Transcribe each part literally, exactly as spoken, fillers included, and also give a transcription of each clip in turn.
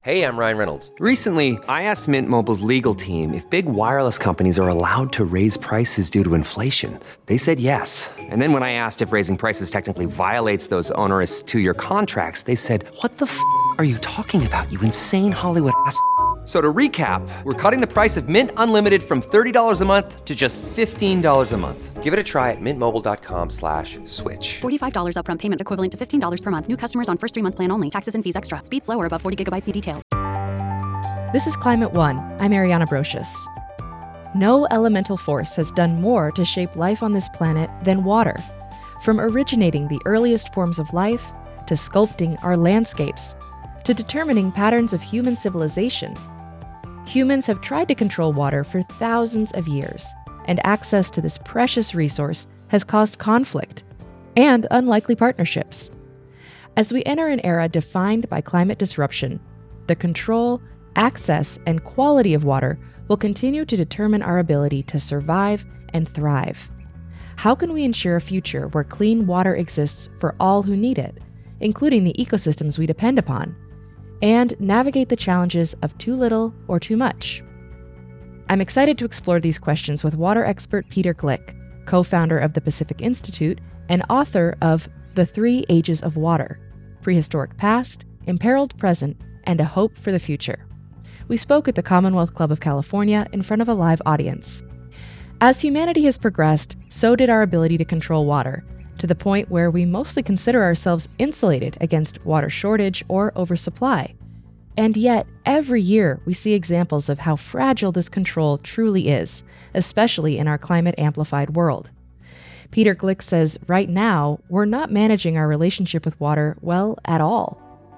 Hey, I'm Ryan Reynolds. Recently, I asked Mint Mobile's legal team if big wireless companies are allowed to raise prices due to inflation. They said yes. And then when I asked if raising prices technically violates those onerous two-year contracts, they said, "What the f*** are you talking about, you insane Hollywood ass f- So to recap, we're cutting the price of Mint Unlimited from thirty dollars a month to just fifteen dollars a month. Give it a try at mintmobile.com slash switch. forty-five dollars upfront payment equivalent to fifteen dollars per month. New customers on first three-month plan only. Taxes and fees extra. Speed slower above forty gigabytes. See details. This is Climate One. I'm Ariana Brocious. No elemental force has done more to shape life on this planet than water. From originating the earliest forms of life, to sculpting our landscapes, to determining patterns of human civilization, humans have tried to control water for thousands of years, and access to this precious resource has caused conflict and unlikely partnerships. As we enter an era defined by climate disruption, the control, access, and quality of water will continue to determine our ability to survive and thrive. How can we ensure a future where clean water exists for all who need it, including the ecosystems we depend upon, and navigate the challenges of too little or too much? I'm excited to explore these questions with water expert Peter Glick, co-founder of the Pacific Institute and author of The Three Ages of Water: Prehistoric Past, Imperiled Present, and a Hope for the Future. We spoke at the Commonwealth Club of California in front of a live audience. As humanity has progressed, so did our ability to control water, to the point where we mostly consider ourselves insulated against water shortage or oversupply. And yet, every year we see examples of how fragile this control truly is, especially in our climate-amplified world. Peter Glick says right now, we're not managing our relationship with water well at all.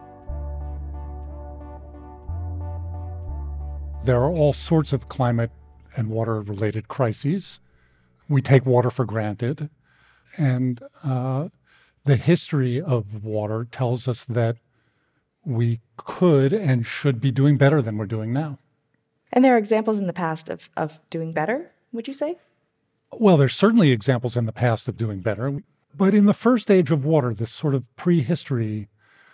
There are all sorts of climate and water-related crises. We take water for granted. And uh, the history of water tells us that we could and should be doing better than we're doing now. And there are examples in the past of, of doing better, would you say? Well, there's certainly examples in the past of doing better. But in the first age of water, this sort of prehistory,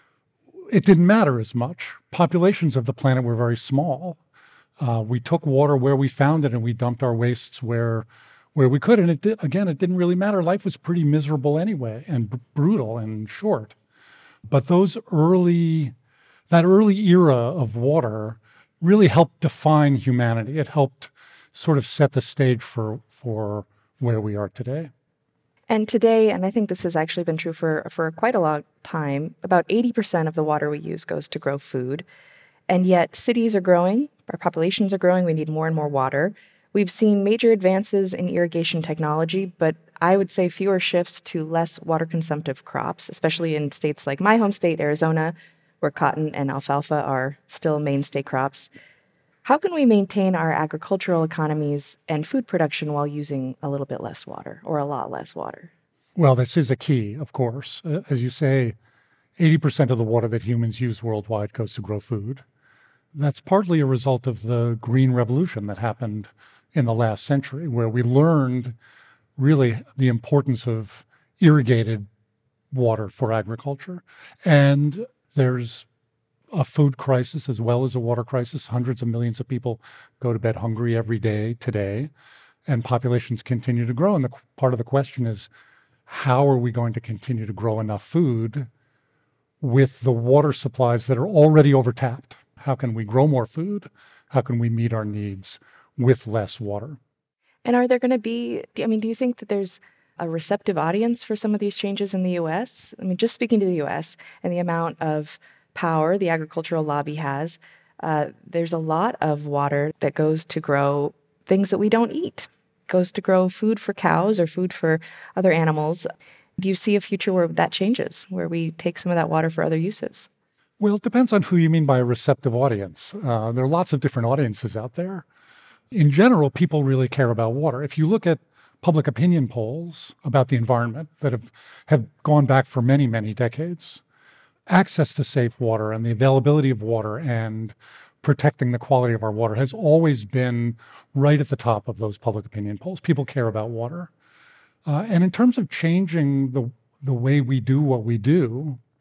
it didn't matter as much. Populations of the planet were very small. Uh, we took water where we found it, and we dumped our wastes where where we could. And it did, again, it didn't really matter. Life was pretty miserable anyway, and b- brutal and short. But those early, that early era of water really helped define humanity. It helped sort of set the stage for for where we are today. And today, and I think this has actually been true for, for quite a long time, about eighty percent of the water we use goes to grow food. And yet cities are growing, our populations are growing, we need more and more water. We've seen major advances in irrigation technology, but I would say fewer shifts to less water-consumptive crops, especially in states like my home state, Arizona, where cotton and alfalfa are still mainstay crops. How can we maintain our agricultural economies and food production while using a little bit less water, or a lot less water? Well, this is a key, of course. Uh, as you say, eighty percent of the water that humans use worldwide goes to grow food. That's partly a result of the Green Revolution that happened in the last century, where we learned really the importance of irrigated water for agriculture. And there's a food crisis as well as a water crisis. Hundreds of millions of people go to bed hungry every day today, and populations continue to grow. And the part of the question is, how are we going to continue to grow enough food with the water supplies that are already overtapped? How can we grow more food? How can we meet our needs with less water? And are there going to be, I mean, do you think that there's a receptive audience for some of these changes in the U S? I mean, just speaking to the U S and the amount of power the agricultural lobby has, uh, there's a lot of water that goes to grow things that we don't eat, goes to grow food for cows or food for other animals. Do you see a future where that changes, where we take some of that water for other uses? Well, it depends on who you mean by a receptive audience. Uh, there are lots of different audiences out there. In general, people really care about water. If you look at public opinion polls about the environment that have, have gone back for many, many decades, access to safe water and the availability of water and protecting the quality of our water has always been right at the top of those public opinion polls. People care about water. Uh, and in terms of changing the, the way we do what we do,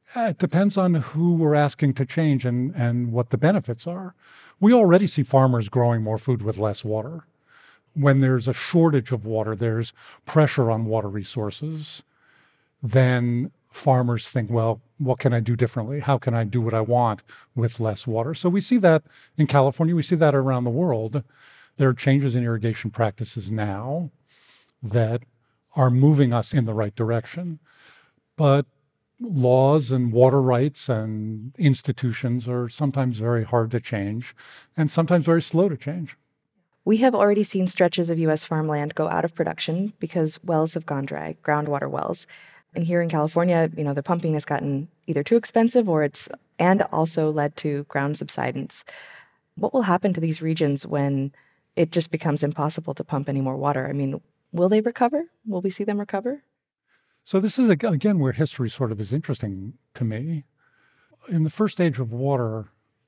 Uh, It depends on who we're asking to change and, and what the benefits are. We already see farmers growing more food with less water. When there's a shortage of water, there's pressure on water resources, then farmers think, well, what can I do differently? How can I do what I want with less water? So we see that in California, we see that around the world. There are changes in irrigation practices now that are moving us in the right direction. But laws and water rights and institutions are sometimes very hard to change and sometimes very slow to change. We have already seen stretches of U S farmland go out of production because wells have gone dry, groundwater wells. And here in California, you know, the pumping has gotten either too expensive or it's and also led to ground subsidence. What will happen to these regions when it just becomes impossible to pump any more water? I mean, will they recover? Will we see them recover? So this is, again, where history sort of is interesting to me. In the first age of water,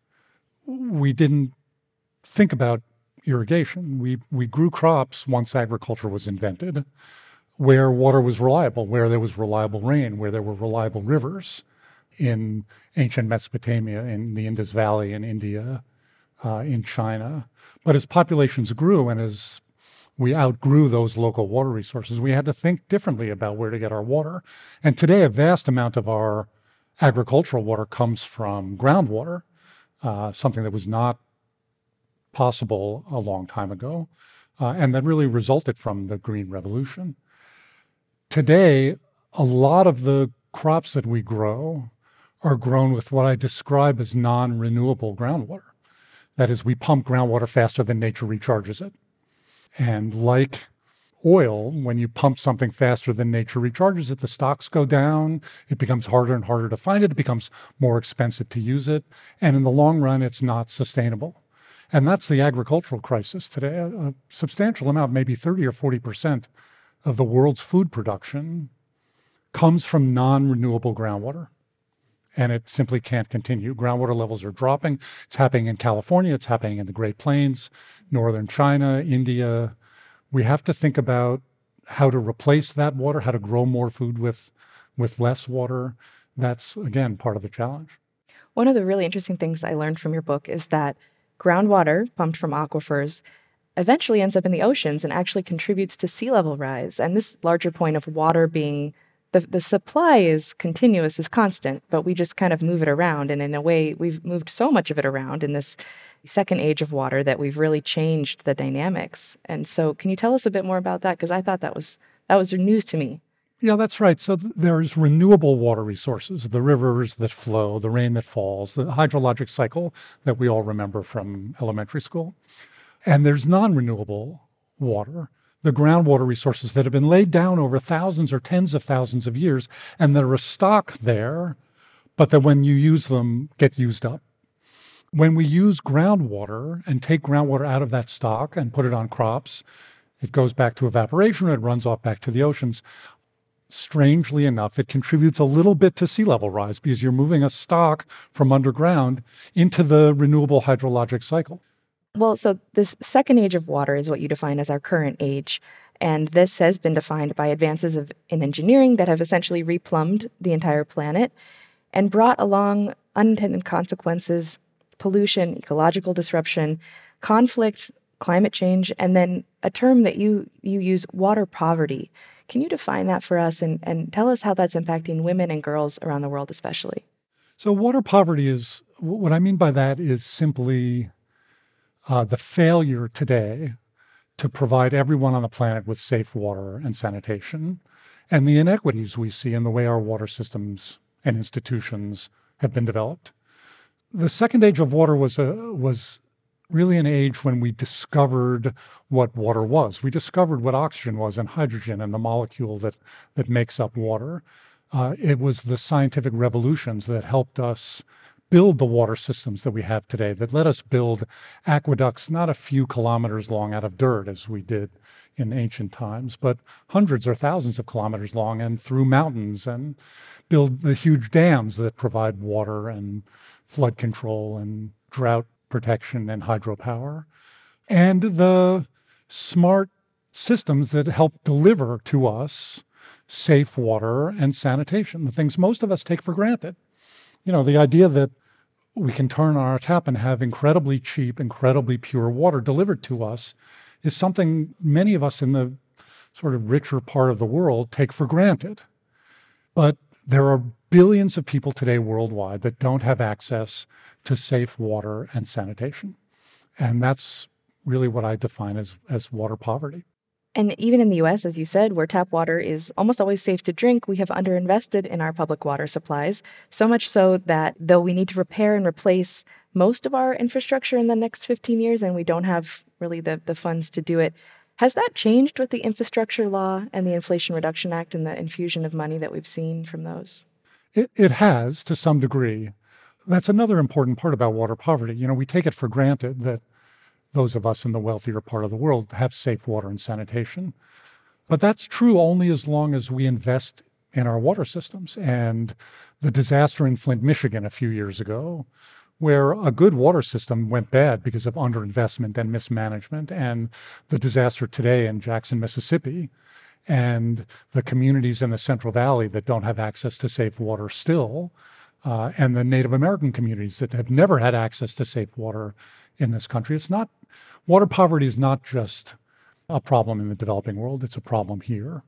we didn't think about irrigation. We, we grew crops once agriculture was invented, where water was reliable, where there was reliable rain, where there were reliable rivers in ancient Mesopotamia, in the Indus Valley in India, uh, in China. But as populations grew and as we outgrew those local water resources, we had to think differently about where to get our water. And today, a vast amount of our agricultural water comes from groundwater, uh, something that was not possible a long time ago, uh, and that really resulted from the Green Revolution. Today, a lot of the crops that we grow are grown with what I describe as non-renewable groundwater. That is, we pump groundwater faster than nature recharges it. And like oil, when you pump something faster than nature recharges it, the stocks go down, it becomes harder and harder to find it, it becomes more expensive to use it, and in the long run, it's not sustainable. And that's the agricultural crisis today. A, a substantial amount, maybe thirty or forty percent of the world's food production comes from non-renewable groundwater. And it simply can't continue. Groundwater levels are dropping. It's happening in California. It's happening in the Great Plains, northern China, India. We have to think about how to replace that water, how to grow more food with, with less water. That's, again, part of the challenge. One of the really interesting things I learned from your book is that groundwater pumped from aquifers eventually ends up in the oceans and actually contributes to sea level rise. And this larger point of water being The, the supply is continuous, is constant, but we just kind of move it around. And in a way, we've moved so much of it around in this second age of water that we've really changed the dynamics. And so can you tell us a bit more about that? Because I thought that was that was news to me. Yeah, that's right. So th- there's renewable water resources, the rivers that flow, the rain that falls, the hydrologic cycle that we all remember from elementary school. And there's non-renewable water, the groundwater resources that have been laid down over thousands or tens of thousands of years, and that are a stock there, but that when you use them, get used up. When we use groundwater and take groundwater out of that stock and put it on crops, it goes back to evaporation, it runs off back to the oceans. Strangely enough, it contributes a little bit to sea level rise because you're moving a stock from underground into the renewable hydrologic cycle. Well, so this second age of water is what you define as our current age. And this has been defined by advances of, in engineering that have essentially replumbed the entire planet and brought along unintended consequences, pollution, ecological disruption, conflict, climate change, and then a term that you, you use, water poverty. Can you define that for us and, and tell us how that's impacting women and girls around the world especially? So water poverty is, what I mean by that is simply Uh, the failure today to provide everyone on the planet with safe water and sanitation, and the inequities we see in the way our water systems and institutions have been developed. The second age of water was a, was really an age when we discovered what water was. We discovered what oxygen was and hydrogen and the molecule that, that makes up water. Uh, it was the scientific revolutions that helped us build the water systems that we have today, that let us build aqueducts not a few kilometers long out of dirt as we did in ancient times, but hundreds or thousands of kilometers long and through mountains, and build the huge dams that provide water and flood control and drought protection and hydropower, and the smart systems that help deliver to us safe water and sanitation, the things most of us take for granted. You know, the idea that we can turn on our tap and have incredibly cheap, incredibly pure water delivered to us is something many of us in the sort of richer part of the world take for granted. But there are billions of people today worldwide that don't have access to safe water and sanitation. And that's really what I define as, as water poverty. And even in the U S, as you said, where tap water is almost always safe to drink, we have underinvested in our public water supplies, so much so that though we need to repair and replace most of our infrastructure in the next fifteen years, and we don't have really the, the funds to do it, has that changed with the infrastructure law and the Inflation Reduction Act and the infusion of money that we've seen from those? It, it has, to some degree. That's another important part about water poverty. You know, we take it for granted that those of us in the wealthier part of the world have safe water and sanitation. But that's true only as long as we invest in our water systems. And the disaster in Flint, Michigan a few years ago, where a good water system went bad because of underinvestment and mismanagement, and the disaster today in Jackson, Mississippi, and the communities in the Central Valley that don't have access to safe water still, uh, and the Native American communities that have never had access to safe water in this country. It's not, water poverty is not just a problem in the developing world, it's a problem here.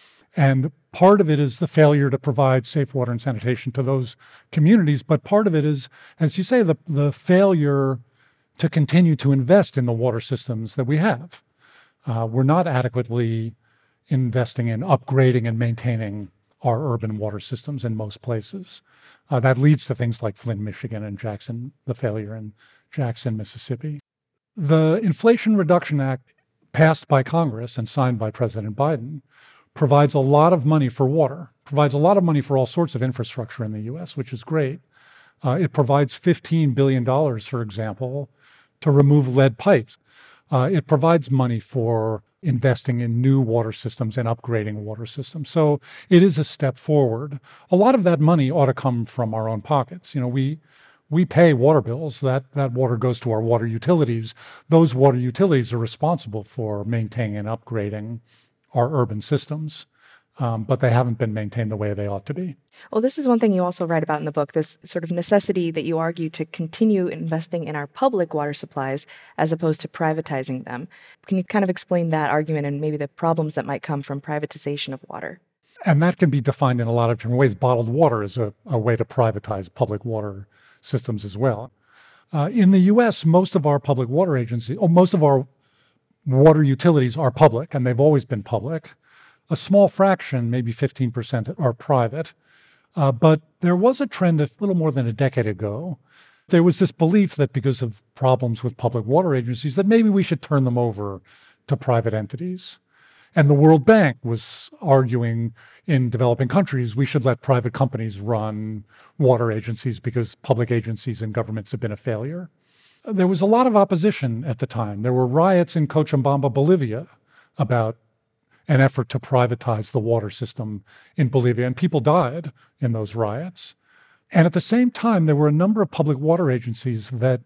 And part of it is the failure to provide safe water and sanitation to those communities, but part of it is, as you say, the, the failure to continue to invest in the water systems that we have. Uh, we're not adequately investing in upgrading and maintaining our urban water systems in most places. Uh, that leads to things like Flint, Michigan, and Jackson, the failure in Jackson, Mississippi. The Inflation Reduction Act, passed by Congress and signed by President Biden, provides a lot of money for water, provides a lot of money for all sorts of infrastructure in the U S, which is great. Uh, it provides fifteen billion dollars, for example, to remove lead pipes. Uh, it provides money for investing in new water systems and upgrading water systems. So it is a step forward. A lot of that money ought to come from our own pockets. You know, we we pay water bills. That, that water goes to our water utilities. Those water utilities are responsible for maintaining and upgrading our urban systems, um, but they haven't been maintained the way they ought to be. Well, this is one thing you also write about in the book, this sort of necessity that you argue to continue investing in our public water supplies as opposed to privatizing them. Can you kind of explain that argument and maybe the problems that might come from privatization of water? And that can be defined in a lot of different ways. Bottled water is a, a way to privatize public water systems as well. Uh, in the U S, most of our public water agencies, or most of our water utilities are public, and they've always been public. A small fraction, maybe fifteen percent, are private. Uh, but there was a trend a little more than a decade ago. There was this belief that because of problems with public water agencies, that maybe we should turn them over to private entities. And the World Bank was arguing in developing countries, we should let private companies run water agencies because public agencies and governments have been a failure. There was a lot of opposition at the time. There were riots in Cochabamba, Bolivia, about an effort to privatize the water system in Bolivia, and people died in those riots. And at the same time, there were a number of public water agencies that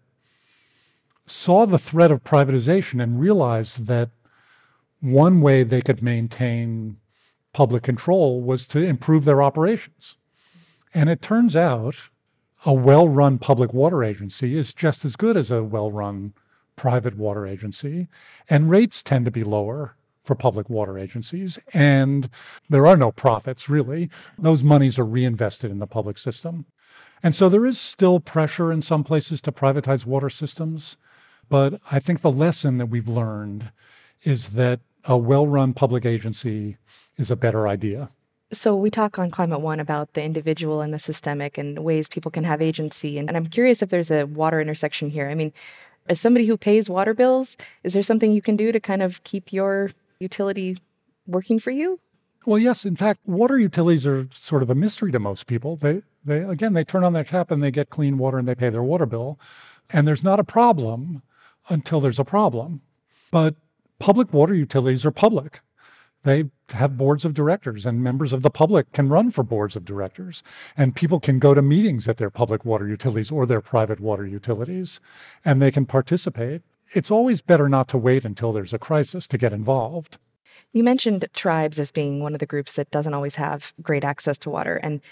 saw the threat of privatization and realized that one way they could maintain public control was to improve their operations. And it turns out a well-run public water agency is just as good as a well-run private water agency, and rates tend to be lower for public water agencies, and there are no profits, really. Those monies are reinvested in the public system. And so there is still pressure in some places to privatize water systems, but I think the lesson that we've learned is that a well-run public agency is a better idea. So we talk on Climate One about the individual and the systemic and ways people can have agency. And, and I'm curious if there's a water intersection here. I mean, as somebody who pays water bills, is there something you can do to kind of keep your utility working for you? Well, yes. In fact, water utilities are sort of a mystery to most people. They, they again, they turn on their tap and they get clean water and they pay their water bill. And there's not a problem until there's a problem. But public water utilities are public. They have boards of directors, and members of the public can run for boards of directors. And people can go to meetings at their public water utilities or their private water utilities, and they can participate. It's always better not to wait until there's a crisis to get involved. You mentioned tribes as being one of the groups that doesn't always have great access to water. And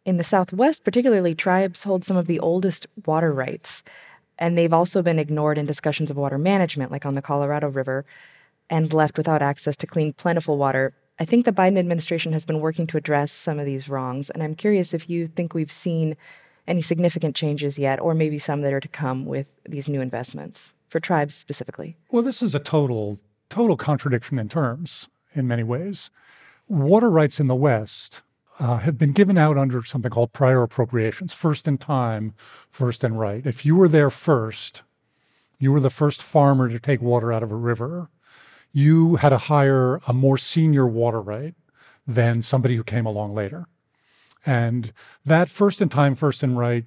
In the Southwest, particularly, tribes hold some of the oldest water rights, and they've also been ignored in discussions of water management, like on the Colorado River, and left without access to clean, plentiful water. I think the Biden administration has been working to address some of these wrongs, and I'm curious if you think we've seen any significant changes yet, or maybe some that are to come with these new investments, for tribes specifically. Well, this is a total, total contradiction in terms in many ways. Water rights in the West uh, have been given out under something called prior appropriations, first in time, first in right. If you were there first, you were the first farmer to take water out of a river, you had to hire a more senior water right than somebody who came along later. And that first in time, first in right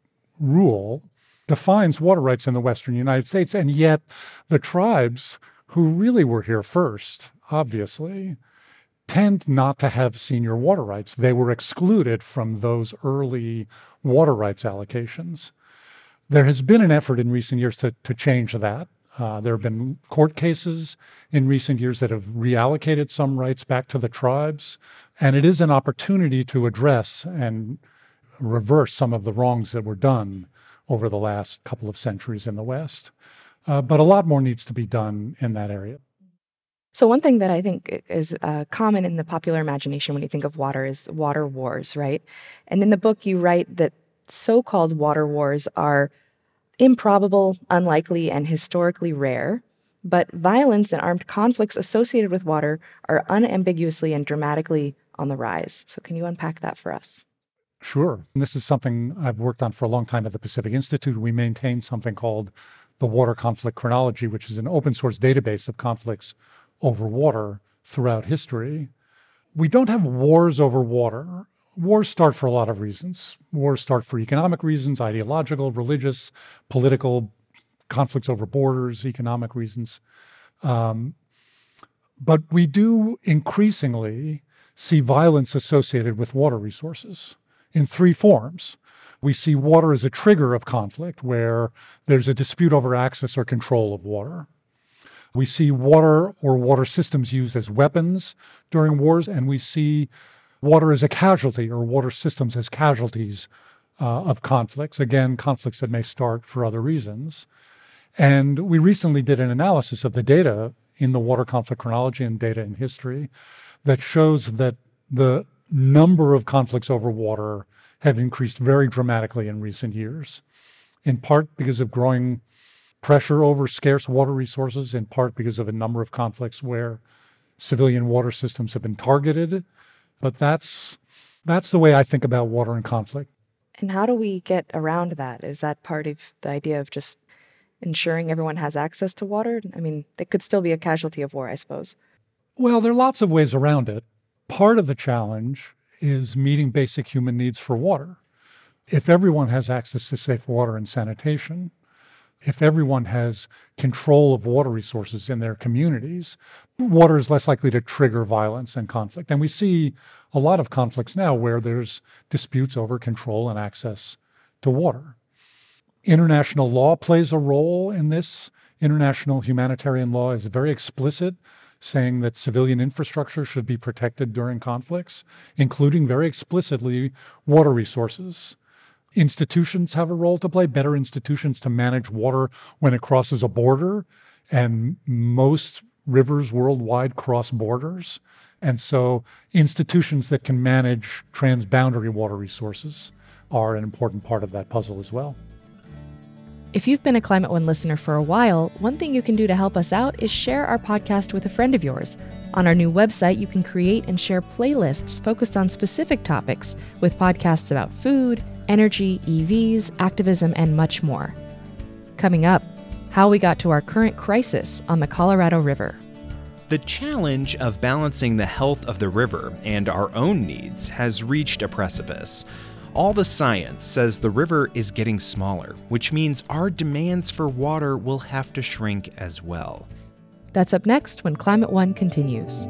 rule defines water rights in the Western United States. And yet the tribes who really were here first, obviously, tend not to have senior water rights. They were excluded from those early water rights allocations. There has been an effort in recent years to, to change that. Uh, there have been court cases in recent years that have reallocated some rights back to the tribes. And it is an opportunity to address and reverse some of the wrongs that were done over the last couple of centuries in the West. Uh, but a lot more needs to be done in that area. So one thing that I think is uh, common in the popular imagination when you think of water is water wars, right? And in the book, you write that so-called water wars are improbable, unlikely, and historically rare, but violence and armed conflicts associated with water are unambiguously and dramatically on the rise. So can you unpack that for us? Sure. And this is something I've worked on for a long time at the Pacific Institute. We maintain something called the Water Conflict Chronology, which is an open source database of conflicts over water throughout history. We don't have wars over water. Wars start for a lot of reasons. Wars start for economic reasons, ideological, religious, political, conflicts over borders, economic reasons. Um, but we do increasingly see violence associated with water resources in three forms. We see water as a trigger of conflict, where there's a dispute over access or control of water. We see water or water systems used as weapons during wars, and we see water as a casualty or water systems as casualties uh, of conflicts. Again, conflicts that may start for other reasons. And we recently did an analysis of the data in the Water Conflict Chronology and data in history that shows that the number of conflicts over water have increased very dramatically in recent years, in part because of growing pressure over scarce water resources, in part because of a number of conflicts where civilian water systems have been targeted. But that's that's the way I think about water and conflict. And how do we get around that? Is that part of the idea of just ensuring everyone has access to water? I mean, it could still be a casualty of war, I suppose. Well, there are lots of ways around it. Part of the challenge is meeting basic human needs for water. If everyone has access to safe water and sanitation, if everyone has control of water resources in their communities, water is less likely to trigger violence and conflict. And we see a lot of conflicts now where there's disputes over control and access to water. International law plays a role in this. International humanitarian law is very explicit, saying that civilian infrastructure should be protected during conflicts, including very explicitly water resources. Institutions have a role to play, better institutions to manage water when it crosses a border. And most rivers worldwide cross borders. And so institutions that can manage transboundary water resources are an important part of that puzzle as well. If you've been a Climate One listener for a while, one thing you can do to help us out is share our podcast with a friend of yours. On our new website, you can create and share playlists focused on specific topics with podcasts about food, energy, E Vs, activism, and much more. Coming up, how we got to our current crisis on the Colorado River. The challenge of balancing the health of the river and our own needs has reached a precipice. All the science says the river is getting smaller, which means our demands for water will have to shrink as well. That's up next when Climate One continues.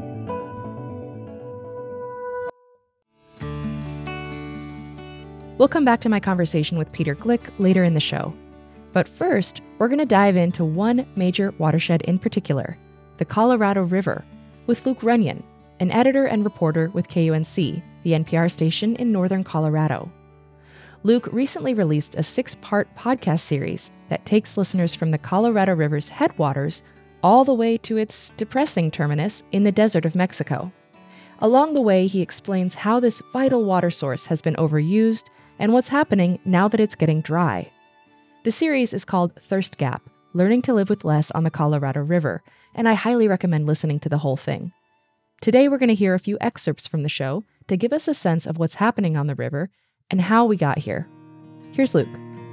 We'll come back to my conversation with Peter Glick later in the show. But first, we're going to dive into one major watershed in particular, the Colorado River, with Luke Runyon, an editor and reporter with K U N C, the N P R station in northern Colorado. Luke recently released a six-part podcast series that takes listeners from the Colorado River's headwaters all the way to its depressing terminus in the desert of Mexico. Along the way, he explains how this vital water source has been overused and what's happening now that it's getting dry. The series is called Thirst Gap, Learning to Live with Less on the Colorado River, and I highly recommend listening to the whole thing. Today we're going to hear a few excerpts from the show to give us a sense of what's happening on the river and how we got here. Here's Luke.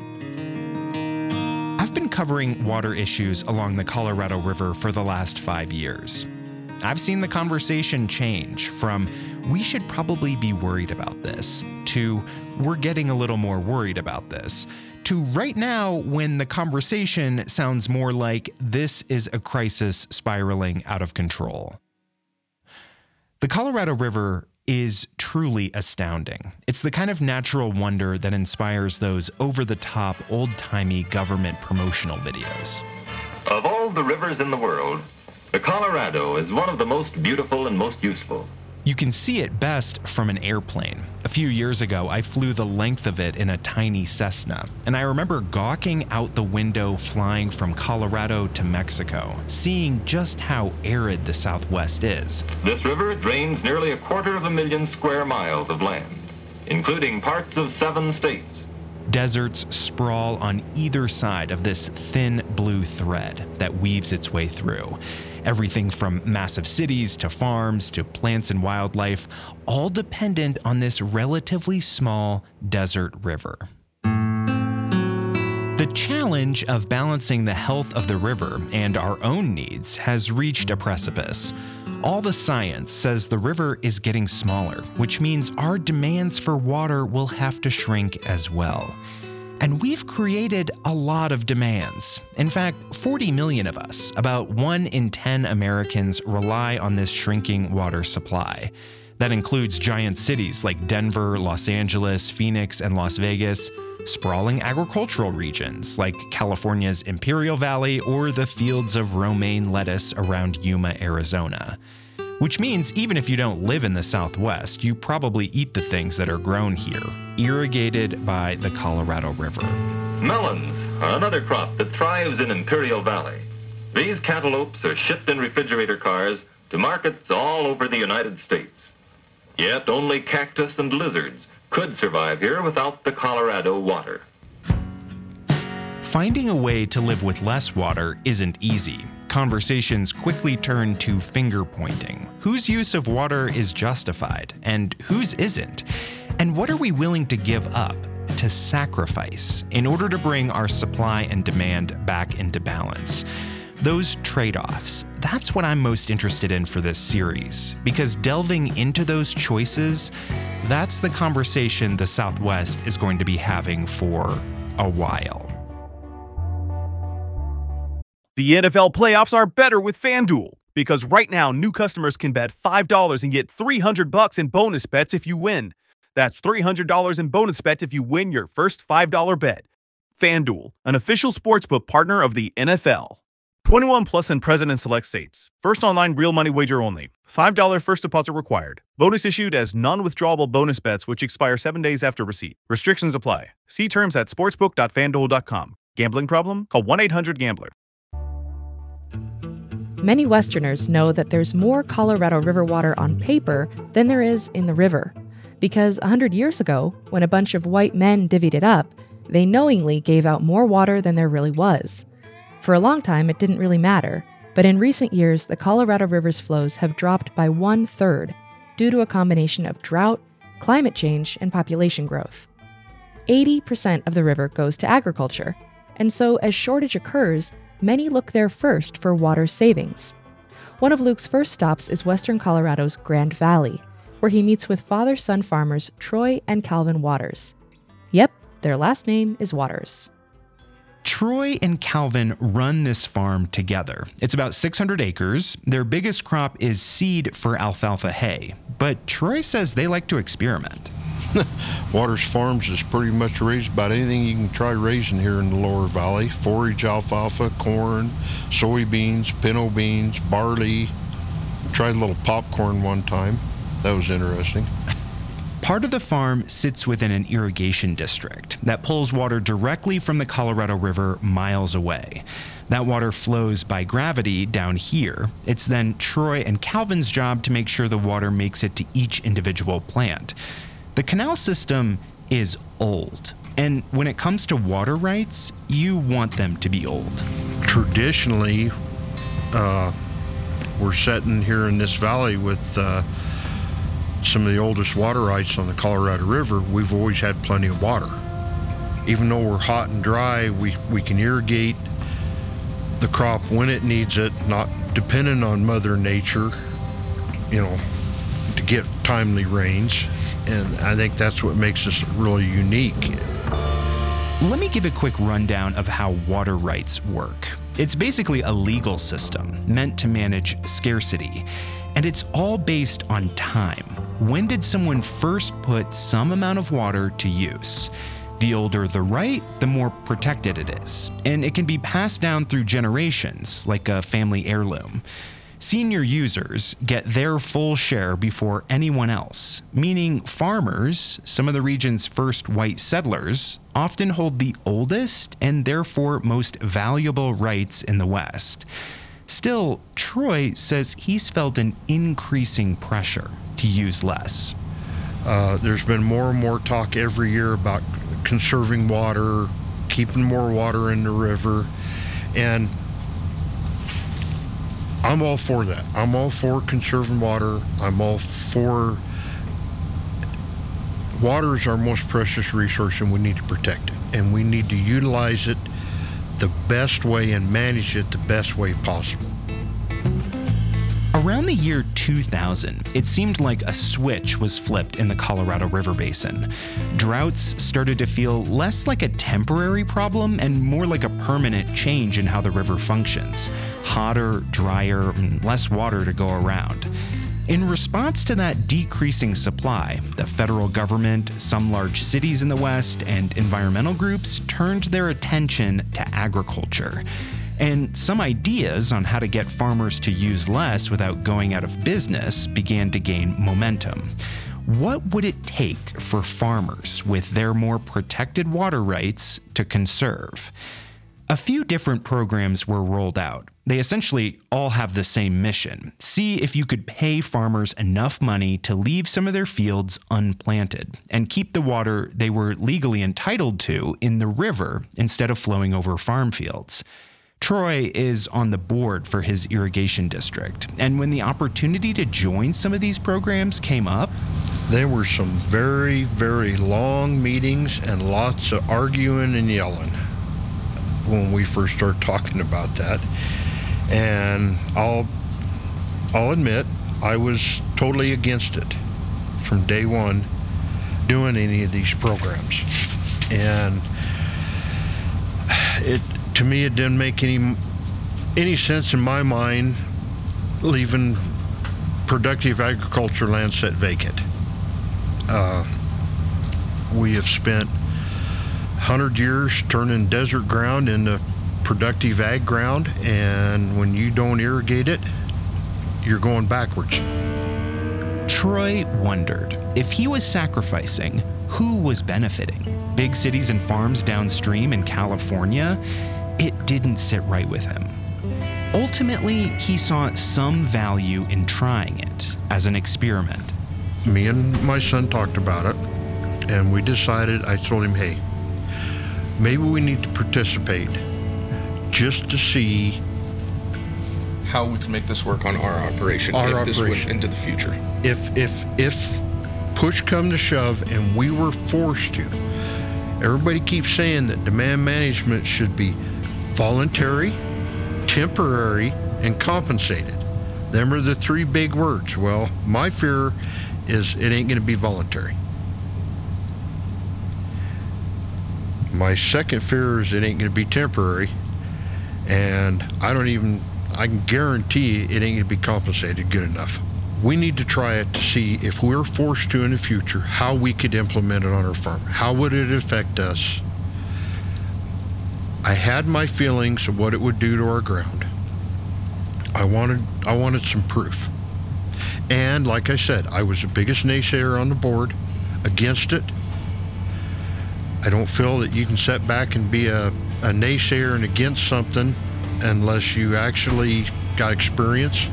I've been covering water issues along the Colorado River for the last five years. I've seen the conversation change from, we should probably be worried about this, to, we're getting a little more worried about this, to right now when the conversation sounds more like, this is a crisis spiraling out of control. The Colorado River is truly astounding. It's the kind of natural wonder that inspires those over-the-top, old-timey government promotional videos. Of all the rivers in the world, the Colorado is one of the most beautiful and most useful. You can see it best from an airplane. A few years ago, I flew the length of it in a tiny Cessna, and I remember gawking out the window flying from Colorado to Mexico, seeing just how arid the Southwest is. This river drains nearly a quarter of a million square miles of land, including parts of seven states. Deserts sprawl on either side of this thin blue thread that weaves its way through. Everything from massive cities to farms to plants and wildlife, all dependent on this relatively small desert river. The challenge of balancing the health of the river and our own needs has reached a precipice. All the science says the river is getting smaller, which means our demands for water will have to shrink as well. And we've created a lot of demands. In fact, forty million of us, about one in ten Americans, rely on this shrinking water supply. That includes giant cities like Denver, Los Angeles, Phoenix, and Las Vegas, sprawling agricultural regions like California's Imperial Valley or the fields of romaine lettuce around Yuma, Arizona. Which means even if you don't live in the Southwest, you probably eat the things that are grown here, irrigated by the Colorado River. Melons are another crop that thrives in Imperial Valley. These cantaloupes are shipped in refrigerator cars to markets all over the United States. Yet only cactus and lizards could survive here without the Colorado water. Finding a way to live with less water isn't easy. Conversations quickly turn to finger-pointing. Whose use of water is justified, and whose isn't? And what are we willing to give up, to sacrifice, in order to bring our supply and demand back into balance? Those trade-offs, that's what I'm most interested in for this series, because delving into those choices, that's the conversation the Southwest is going to be having for a while. The N F L playoffs are better with FanDuel, because right now new customers can bet five dollars and get three hundred bucks in bonus bets if you win. That's three hundred dollars in bonus bets if you win your first five dollars bet. FanDuel, an official sportsbook partner of the N F L. twenty-one plus and present in select states. First online real money wager only. five dollars first deposit required. Bonus issued as non-withdrawable bonus bets which expire seven days after receipt. Restrictions apply. See terms at sportsbook dot fanduel dot com. Gambling problem? Call one eight hundred gambler. Many Westerners know that there's more Colorado River water on paper than there is in the river, because one hundred years ago, when a bunch of white men divvied it up, they knowingly gave out more water than there really was. For a long time, it didn't really matter, but in recent years, the Colorado River's flows have dropped by one-third due to a combination of drought, climate change, and population growth. eighty percent of the river goes to agriculture, and so as shortage occurs, many look there first for water savings. One of Luke's first stops is western Colorado's Grand Valley, where he meets with father-son farmers Troy and Calvin Waters. Yep, their last name is Waters. Troy and Calvin run this farm together. It's about six hundred acres. Their biggest crop is seed for alfalfa hay, but Troy says they like to experiment. Waters Farms is pretty much raised about anything you can try raising here in the lower valley. Forage alfalfa, corn, soybeans, pinto beans, barley. Tried a little popcorn one time. That was interesting. Part of the farm sits within an irrigation district that pulls water directly from the Colorado River miles away. That water flows by gravity down here. It's then Troy and Calvin's job to make sure the water makes it to each individual plant. The canal system is old, and when it comes to water rights, you want them to be old. Traditionally, uh, we're sitting here in this valley with uh, some of the oldest water rights on the Colorado River. We've always had plenty of water. Even though we're hot and dry, we, we can irrigate the crop when it needs it, not dependent on Mother Nature, you know, to get timely rains. And I think that's what makes us really unique. Let me give a quick rundown of how water rights work. It's basically a legal system meant to manage scarcity, and it's all based on time. When did someone first put some amount of water to use? The older the right, the more protected it is, and it can be passed down through generations, like a family heirloom. Senior users get their full share before anyone else, meaning farmers, some of the region's first white settlers, often hold the oldest and therefore most valuable rights in the West. Still, Troy says he's felt an increasing pressure to use less. Uh, there's been more and more talk every year about conserving water, keeping more water in the river, and I'm all for that. I'm all for conserving water. I'm all for... Water is our most precious resource, and we need to protect it. And we need to utilize it the best way and manage it the best way possible. Around the year two thousand, it seemed like a switch was flipped in the Colorado River Basin. Droughts started to feel less like a temporary problem and more like a permanent change in how the river functions. Hotter, drier, and less water to go around. In response to that decreasing supply, the federal government, some large cities in the West, and environmental groups turned their attention to agriculture. And some ideas on how to get farmers to use less without going out of business began to gain momentum. What would it take for farmers with their more protected water rights to conserve? A few different programs were rolled out. They essentially all have the same mission. See if you could pay farmers enough money to leave some of their fields unplanted and keep the water they were legally entitled to in the river instead of flowing over farm fields. Troy is on the board for his irrigation district, and when the opportunity to join some of these programs came up, there were some very, very long meetings and lots of arguing and yelling when we first started talking about that. And I'll, I'll admit, I was totally against it from day one, doing any of these programs. And it, to me, it didn't make any any sense in my mind leaving productive agriculture land set vacant. Uh, we have spent one hundred years turning desert ground into productive ag ground, and when you don't irrigate it, you're going backwards. Troy wondered if he was sacrificing, who was benefiting? Big cities and farms downstream in California? It didn't sit right with him. Ultimately, he saw some value in trying it as an experiment. Me and my son talked about it, and we decided, I told him, hey, maybe we need to participate just to see how we can make this work on our operation our if operation. this went into the future. If, if, if push come to shove and we were forced to, everybody keeps saying that demand management should be voluntary, temporary, and compensated. Them are the three big words. Well, my fear is it ain't going to be voluntary. My second fear is it ain't going to be temporary, and I don't even, I can guarantee it ain't going to be compensated good enough. We need to try it to see if we're forced to in the future, how we could implement it on our farm. How would it affect us? I had my feelings of what it would do to our ground. I wanted, I wanted some proof. And like I said, I was the biggest naysayer on the board. against it. I don't feel that you can sit back and be a, a naysayer and against something unless you actually got experience.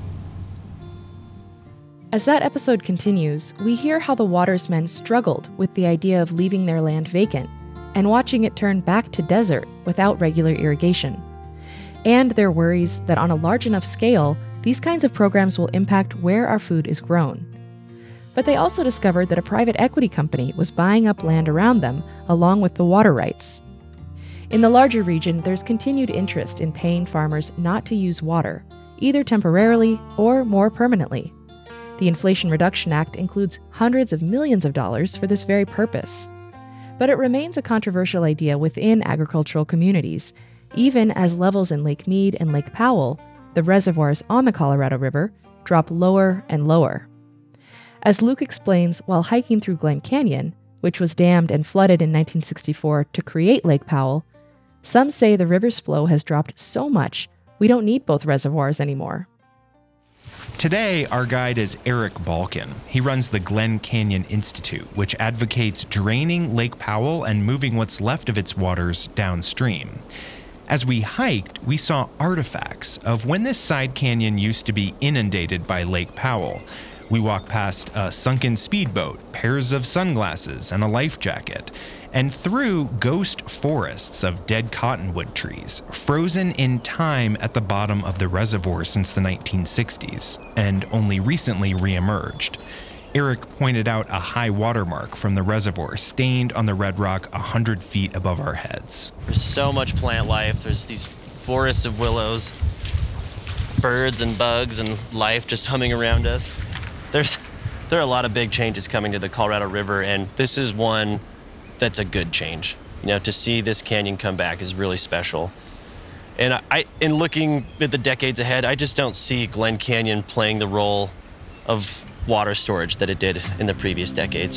As that episode continues, we hear how the watersmen struggled with the idea of leaving their land vacant and watching it turn back to desert without regular irrigation, and their worries that on a large enough scale, these kinds of programs will impact where our food is grown. But they also discovered that a private equity company was buying up land around them along with the water rights. In the larger region, there's continued interest in paying farmers not to use water, either temporarily or more permanently. The Inflation Reduction Act includes hundreds of millions of dollars for this very purpose. But it remains a controversial idea within agricultural communities, even as levels in Lake Mead and Lake Powell, the reservoirs on the Colorado River, drop lower and lower. As Luke explains while hiking through Glen Canyon, which was dammed and flooded in nineteen sixty-four to create Lake Powell, some say the river's flow has dropped so much we don't need both reservoirs anymore. Today, our guide is Eric Balkin. He runs the Glen Canyon Institute, which advocates draining Lake Powell and moving what's left of its waters downstream. As we hiked, we saw artifacts of when this side canyon used to be inundated by Lake Powell. We walked past a sunken speedboat, pairs of sunglasses, and a life jacket, and through ghost forests of dead cottonwood trees, frozen in time at the bottom of the reservoir since the nineteen sixties, and only recently reemerged. Eric pointed out a high watermark from the reservoir stained on the red rock one hundred feet above our heads. There's so much plant life. There's these forests of willows, birds and bugs and life just humming around us. There's there are a lot of big changes coming to the Colorado River, and this is one that's a good change. You know, to see this canyon come back is really special. And I, in looking at the decades ahead, I just don't see Glen Canyon playing the role of water storage that it did in the previous decades.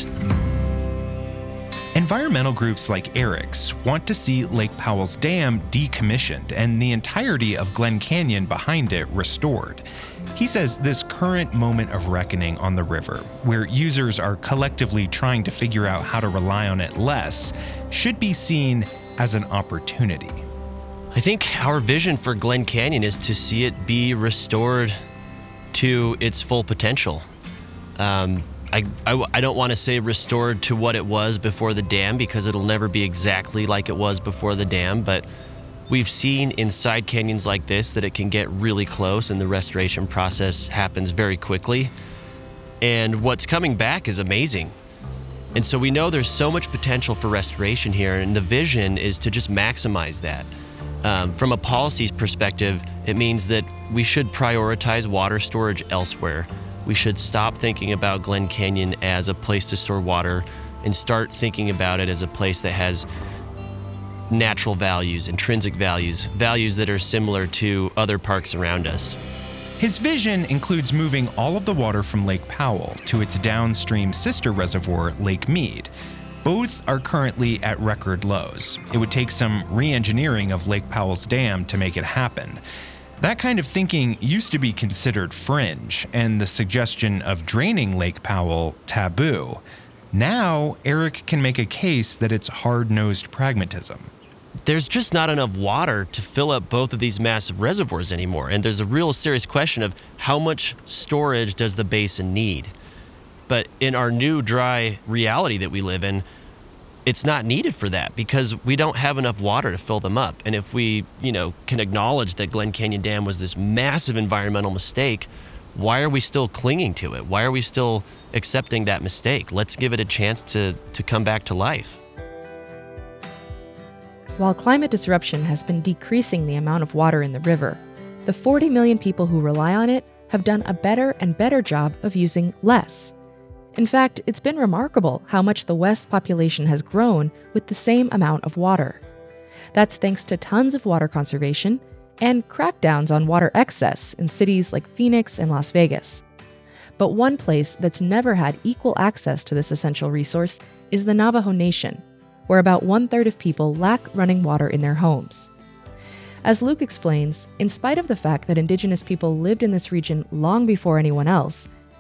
Environmental groups like Eric's want to see Lake Powell's dam decommissioned and the entirety of Glen Canyon behind it restored. He says this current moment of reckoning on the river, where users are collectively trying to figure out how to rely on it less, should be seen as an opportunity. I think our vision for Glen Canyon is to see it be restored to its full potential. Um, I, I, I don't want to say restored to what it was before the dam, because it'll never be exactly like it was before the dam, but we've seen in side canyons like this that it can get really close and the restoration process happens very quickly. And what's coming back is amazing. And so we know there's so much potential for restoration here, and the vision is to just maximize that. Um, from a policy perspective, it means that we should prioritize water storage elsewhere. We should stop thinking about Glen Canyon as a place to store water and start thinking about it as a place that has natural values, intrinsic values, values that are similar to other parks around us. His vision includes moving all of the water from Lake Powell to its downstream sister reservoir, Lake Mead. Both are currently at record lows. It would take some re-engineering of Lake Powell's dam to make it happen. That kind of thinking used to be considered fringe, and the suggestion of draining Lake Powell taboo. Now, Eric can make a case that it's hard-nosed pragmatism. There's just not enough water to fill up both of these massive reservoirs anymore, and there's a real serious question of how much storage does the basin need? But in our new dry reality that we live in, it's not needed for that because we don't have enough water to fill them up. And if we, you know, can acknowledge that Glen Canyon Dam was this massive environmental mistake, why are we still clinging to it? Why are we still accepting that mistake? Let's give it a chance to, to come back to life. While climate disruption has been decreasing the amount of water in the river, the forty million people who rely on it have done a better and better job of using less. In fact, it's been remarkable how much the West population has grown with the same amount of water. That's thanks to tons of water conservation and crackdowns on water excess in cities like Phoenix and Las Vegas. But one place that's never had equal access to this essential resource is the Navajo Nation, where about one-third of people lack running water in their homes. As Luke explains, in spite of the fact that Indigenous people lived in this region long before anyone else,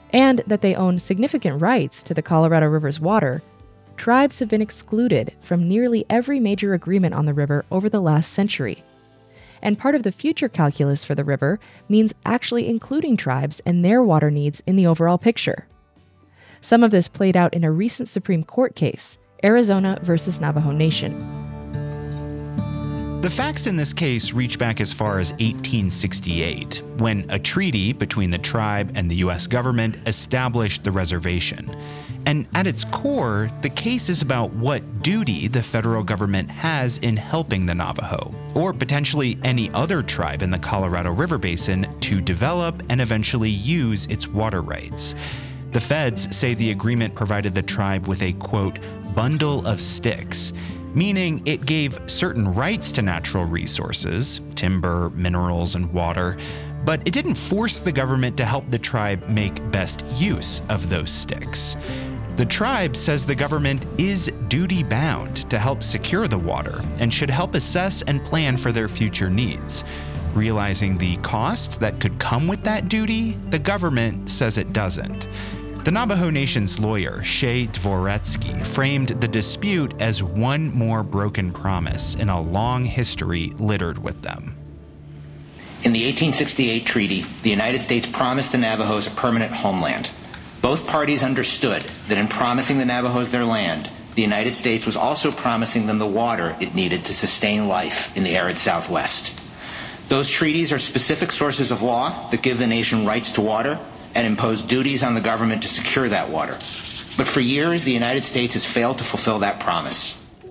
and that they own significant rights to the Colorado River's water, tribes have been excluded from nearly every major agreement on the river over the last century. And part of the future calculus for the river means actually including tribes and their water needs in the overall picture. Some of this played out in a recent Supreme Court case, Arizona versus Navajo Nation. The facts in this case reach back as far as eighteen sixty-eight, when a treaty between the tribe and the U S government established the reservation. And at its core, the case is about what duty the federal government has in helping the Navajo, or potentially any other tribe in the Colorado River Basin, to develop and eventually use its water rights. The feds say the agreement provided the tribe with a, quote, bundle of sticks, meaning it gave certain rights to natural resources, timber, minerals, and water, but it didn't force the government to help the tribe make best use of those sticks. The tribe says the government is duty-bound to help secure the water and should help assess and plan for their future needs. Realizing the cost that could come with that duty, the government says it doesn't. The Navajo Nation's lawyer, Shea Dvoretsky, framed the dispute as one more broken promise in a long history littered with them. In the eighteen sixty-eight treaty, the United States promised the Navajos a permanent homeland. Both parties understood that in promising the Navajos their land, the United States was also promising them the water it needed to sustain life in the arid Southwest. Those treaties are specific sources of law that give the nation rights to water and impose duties on the government to secure that water. But for years, the United States has failed to fulfill that promise.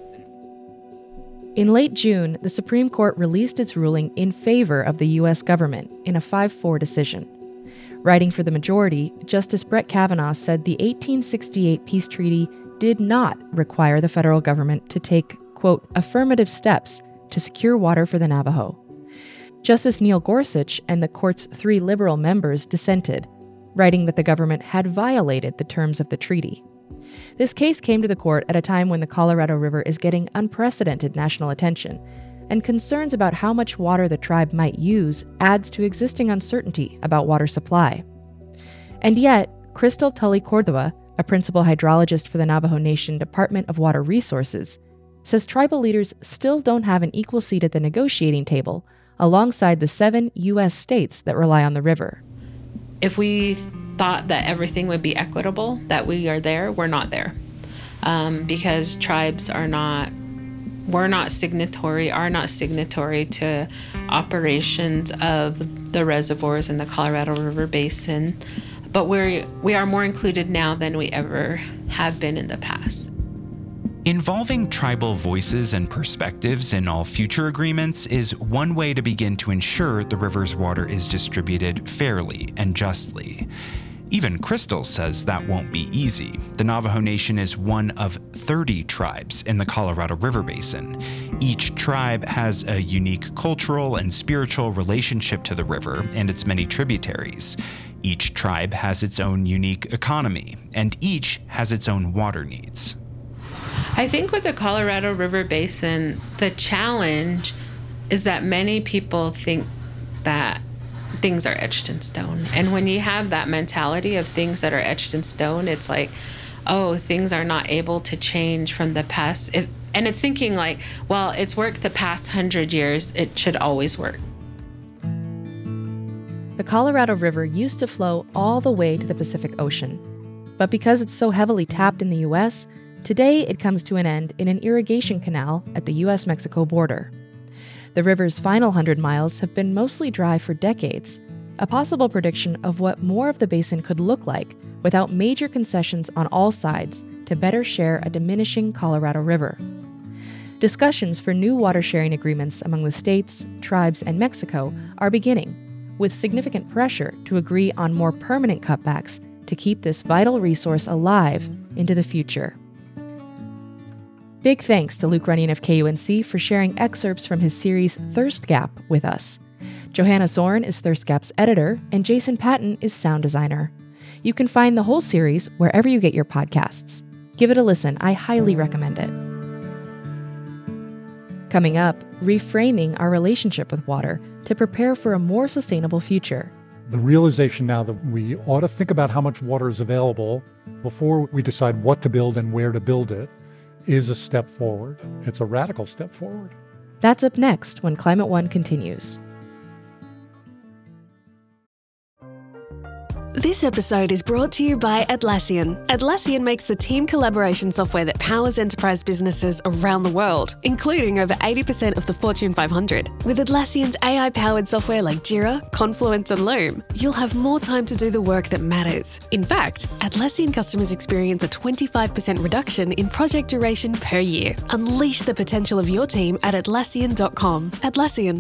In late June, the Supreme Court released its ruling in favor of the U S government in a five four decision. Writing for the majority, Justice Brett Kavanaugh said the eighteen sixty-eight peace treaty did not require the federal government to take, quote, affirmative steps to secure water for the Navajo. Justice Neil Gorsuch and the court's three liberal members dissented, writing that the government had violated the terms of the treaty. This case came to the court at a time when the Colorado River is getting unprecedented national attention, and concerns about how much water the tribe might use adds to existing uncertainty about water supply. And yet, Crystal Tully Cordova, a principal hydrologist for the Navajo Nation Department of Water Resources, says tribal leaders still don't have an equal seat at the negotiating table alongside the seven U S states that rely on the river. If we thought that everything would be equitable, that we are there, we're not there. Um, because tribes are not We're not signatory, are not signatory to operations of the reservoirs in the Colorado River Basin, but we're, we are more included now than we ever have been in the past. Involving tribal voices and perspectives in all future agreements is one way to begin to ensure the river's water is distributed fairly and justly. Even Crystal says that won't be easy. The Navajo Nation is one of thirty tribes in the Colorado River Basin. Each tribe has a unique cultural and spiritual relationship to the river and its many tributaries. Each tribe has its own unique economy, and each has its own water needs. I think with the Colorado River Basin, the challenge is that many people think that things are etched in stone. And when you have that mentality of things that are etched in stone, it's like, oh, things are not able to change from the past. It, and it's thinking like, well, it's worked the past hundred years, it should always work. The Colorado River used to flow all the way to the Pacific Ocean. But because it's so heavily tapped in the U S, today it comes to an end in an irrigation canal at the U S Mexico border. The river's final hundred miles have been mostly dry for decades, a possible prediction of what more of the basin could look like without major concessions on all sides to better share a diminishing Colorado River. Discussions for new water sharing agreements among the states, tribes, and Mexico are beginning, with significant pressure to agree on more permanent cutbacks to keep this vital resource alive into the future. Big thanks to Luke Runyon of K U N C for sharing excerpts from his series Thirst Gap with us. Johanna Zorn is Thirst Gap's editor, and Jason Patton is sound designer. You can find the whole series wherever you get your podcasts. Give it a listen. I highly recommend it. Coming up, reframing our relationship with water to prepare for a more sustainable future. The realization now that we ought to think about how much water is available before we decide what to build and where to build it is a step forward. It's a radical step forward. That's up next when Climate One continues. This episode is brought to you by Atlassian. Atlassian makes the team collaboration software that powers enterprise businesses around the world, including over eighty percent of the Fortune five hundred. With Atlassian's A I-powered software like Jira, Confluence, and Loom, you'll have more time to do the work that matters. In fact, Atlassian customers experience a twenty-five percent reduction in project duration per year. Unleash the potential of your team at Atlassian dot com. Atlassian.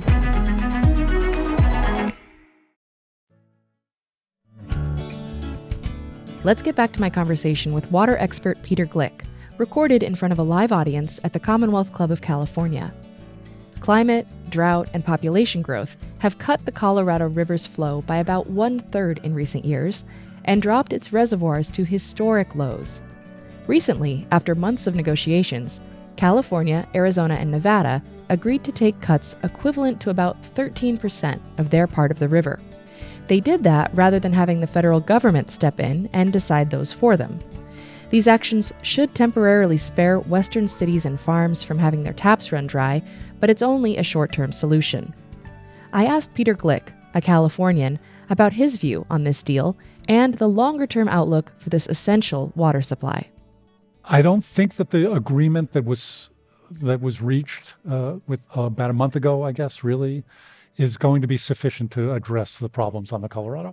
Let's get back to my conversation with water expert Peter Glick, recorded in front of a live audience at the Commonwealth Club of California. Climate, drought, and population growth have cut the Colorado River's flow by about one-third in recent years and dropped its reservoirs to historic lows. Recently, after months of negotiations, California, Arizona, and Nevada agreed to take cuts equivalent to about thirteen percent of their part of the river. They did that rather than having the federal government step in and decide those for them. These actions should temporarily spare western cities and farms from having their taps run dry, but it's only a short-term solution. I asked Peter Glick, a Californian, about his view on this deal and the longer-term outlook for this essential water supply. I don't think that the agreement that was that was reached uh, with uh, about a month ago, I guess, really, is going to be sufficient to address the problems on the Colorado.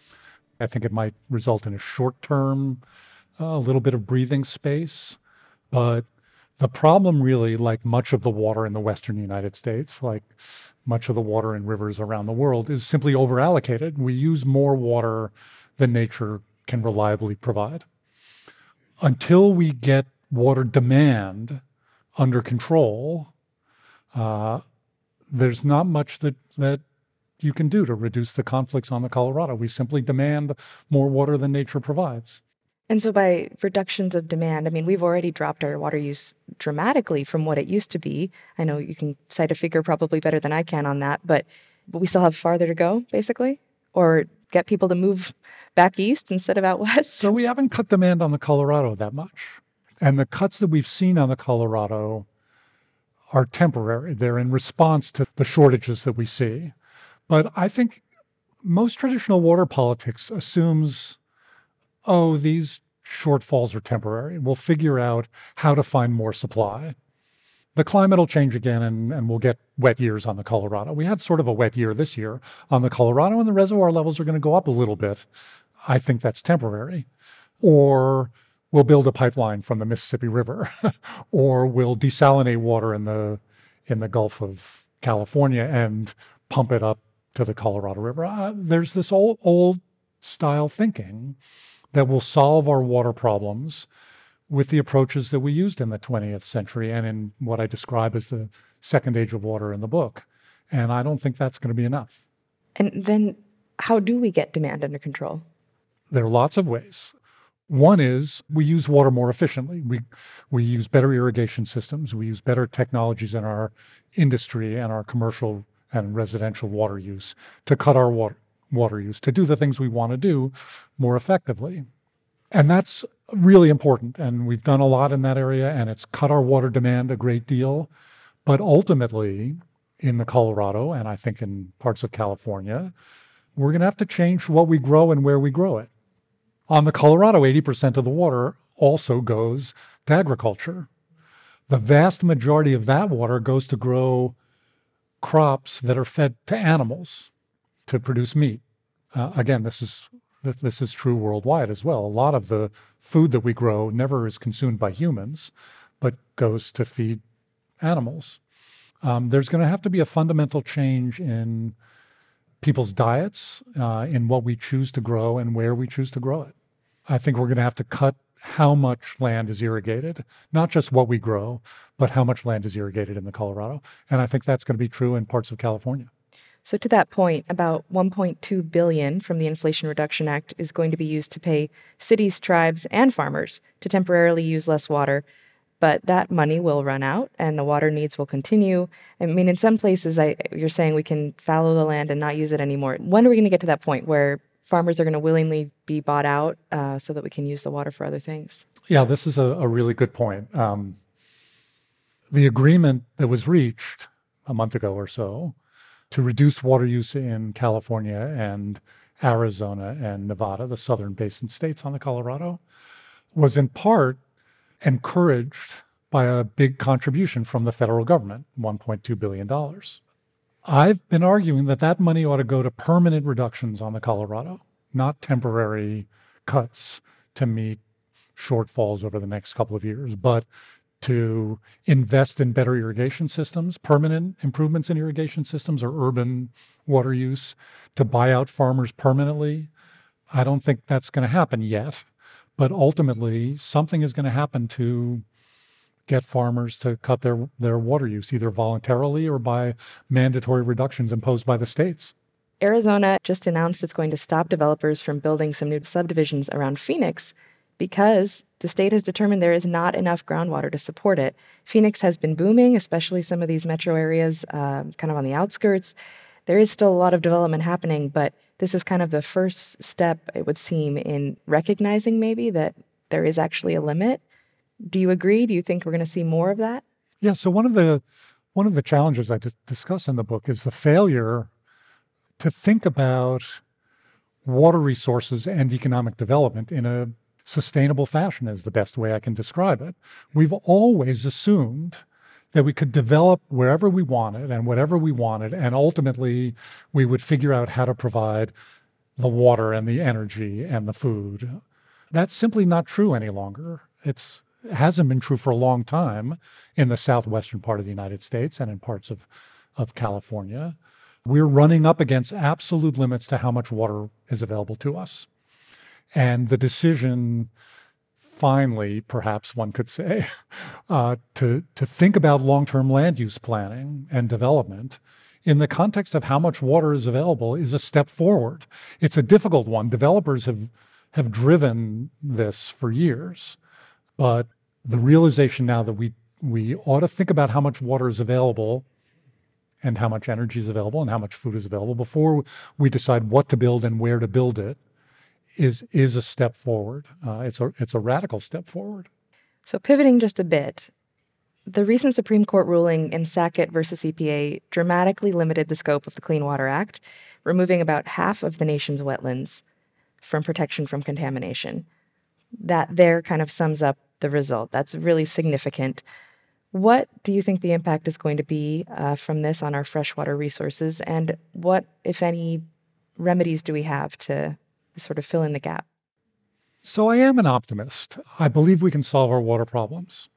I think it might result in a short-term, a uh, little bit of breathing space, but the problem really, like much of the water in the western United States, like much of the water in rivers around the world, is simply overallocated. We use more water than nature can reliably provide. Until we get water demand under control, uh, there's not much that, that you can do to reduce the conflicts on the Colorado. We simply demand more water than nature provides. And so by reductions of demand, I mean, we've already dropped our water use dramatically from what it used to be. I know you can cite a figure probably better than I can on that, but, but we still have farther to go, basically? Or get people to move back east instead of out west? So we haven't cut demand on the Colorado that much. And the cuts that we've seen on the Colorado are temporary. They're in response to the shortages that we see. But I think most traditional water politics assumes, oh, these shortfalls are temporary. We'll figure out how to find more supply. The climate will change again, and, and we'll get wet years on the Colorado. We had sort of a wet year this year on the Colorado, and the reservoir levels are going to go up a little bit. I think that's temporary. Or we'll build a pipeline from the Mississippi River, or we'll desalinate water in the in the Gulf of California and pump it up to the Colorado River. Uh, there's this old old style thinking that will solve our water problems with the approaches that we used in the twentieth century and in what I describe as the second age of water in the book. And I don't think that's going to be enough. And then how do we get demand under control? There are lots of ways. One is we use water more efficiently. We we use better irrigation systems. We use better technologies in our industry and our commercial and residential water use to cut our water, water use, to do the things we want to do more effectively. And that's really important. And we've done a lot in that area, and it's cut our water demand a great deal. But ultimately, in the Colorado, and I think in parts of California, we're going to have to change what we grow and where we grow it. On the Colorado, eighty percent of the water also goes to agriculture. The vast majority of that water goes to grow crops that are fed to animals to produce meat. Uh, again, this is this is true worldwide as well. A lot of the food that we grow never is consumed by humans, but goes to feed animals. Um, there's going to have to be a fundamental change in people's diets, uh, in what we choose to grow and where we choose to grow it. I think we're going to have to cut how much land is irrigated, not just what we grow, but how much land is irrigated in the Colorado. And I think that's going to be true in parts of California. So to that point, about one point two billion dollars from the Inflation Reduction Act is going to be used to pay cities, tribes, and farmers to temporarily use less water. but that money will run out and the water needs will continue. I mean, in some places, I, you're saying we can fallow the land and not use it anymore. When are we going to get to that point where farmers are going to willingly be bought out uh, so that we can use the water for other things? Yeah, this is a, a really good point. Um, the agreement that was reached a month ago or so to reduce water use in California and Arizona and Nevada, the southern basin states on the Colorado, was in part encouraged by a big contribution from the federal government, one point two billion dollars. I've been arguing that that money ought to go to permanent reductions on the Colorado, not temporary cuts to meet shortfalls over the next couple of years, but to invest in better irrigation systems, permanent improvements in irrigation systems or urban water use, to buy out farmers permanently. I don't think that's going to happen yet, but ultimately something is going to happen to get farmers to cut their, their water use, either voluntarily or by mandatory reductions imposed by the states. Arizona just announced it's going to stop developers from building some new subdivisions around Phoenix because the state has determined there is not enough groundwater to support it. Phoenix has been booming, especially some of these metro areas uh, kind of on the outskirts. There is still a lot of development happening, but this is kind of the first step, it would seem, in recognizing maybe that there is actually a limit. Do you agree? Do you think we're going to see more of that? Yeah, so one of the one of the challenges I just discuss in the book is the failure to think about water resources and economic development in a sustainable fashion is the best way I can describe it. We've always assumed that we could develop wherever we wanted and whatever we wanted, and ultimately we would figure out how to provide the water and the energy and the food. That's simply not true any longer. It's, it hasn't been true for a long time in the southwestern part of the United States and in parts of, of California. We're running up against absolute limits to how much water is available to us. And the decision, finally, perhaps one could say, uh, to, to think about long-term land use planning and development in the context of how much water is available is a step forward. It's a difficult one. Developers have, have driven this for years, but the realization now that we, we ought to think about how much water is available and how much energy is available and how much food is available before we decide what to build and where to build it is is a step forward. Uh, it's a it's a radical step forward. So pivoting just a bit, the recent Supreme Court ruling in Sackett versus E P A dramatically limited the scope of the Clean Water Act, removing about half of the nation's wetlands from protection from contamination. That there kind of sums up the result. That's really significant. What do you think the impact is going to be uh, from this on our freshwater resources, and what, if any, remedies do we have to sort of fill in the gap? So I am an optimist. I believe we can solve our water problems.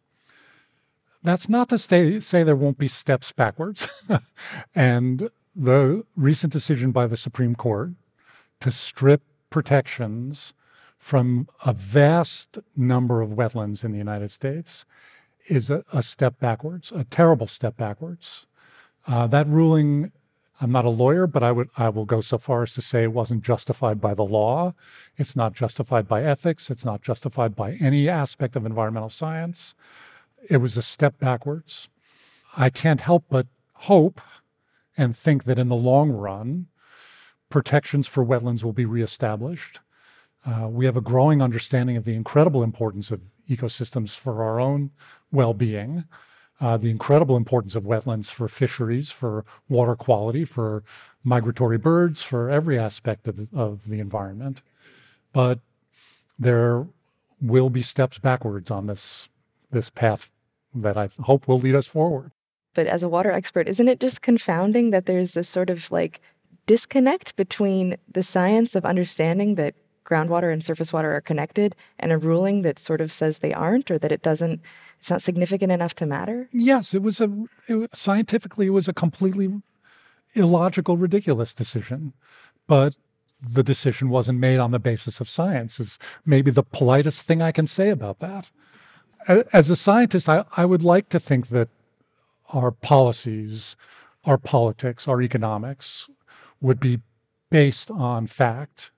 That's not to say, say there won't be steps backwards. And the recent decision by the Supreme Court to strip protections from a vast number of wetlands in the United States is a, a step backwards, a terrible step backwards. Uh, that ruling, I'm not a lawyer, but I would I will go so far as to say it wasn't justified by the law. It's not justified by ethics. It's not justified by any aspect of environmental science. It was a step backwards. I can't help but hope and think that in the long run, protections for wetlands will be reestablished. Uh, we have a growing understanding of the incredible importance of ecosystems for our own well-being. Uh, the incredible importance of wetlands for fisheries, for water quality, for migratory birds, for every aspect of, of the environment. But there will be steps backwards on this, this path that I hope will lead us forward. But as a water expert, isn't it just confounding that there's this sort of like disconnect between the science of understanding that groundwater and surface water are connected and a ruling that sort of says they aren't, or that it doesn't, it's not significant enough to matter? Yes, it was a, it, scientifically, it was a completely illogical, ridiculous decision. But the decision wasn't made on the basis of science is maybe the politest thing I can say about that. As a scientist, I, I would like to think that our policies, our politics, our economics would be based on fact.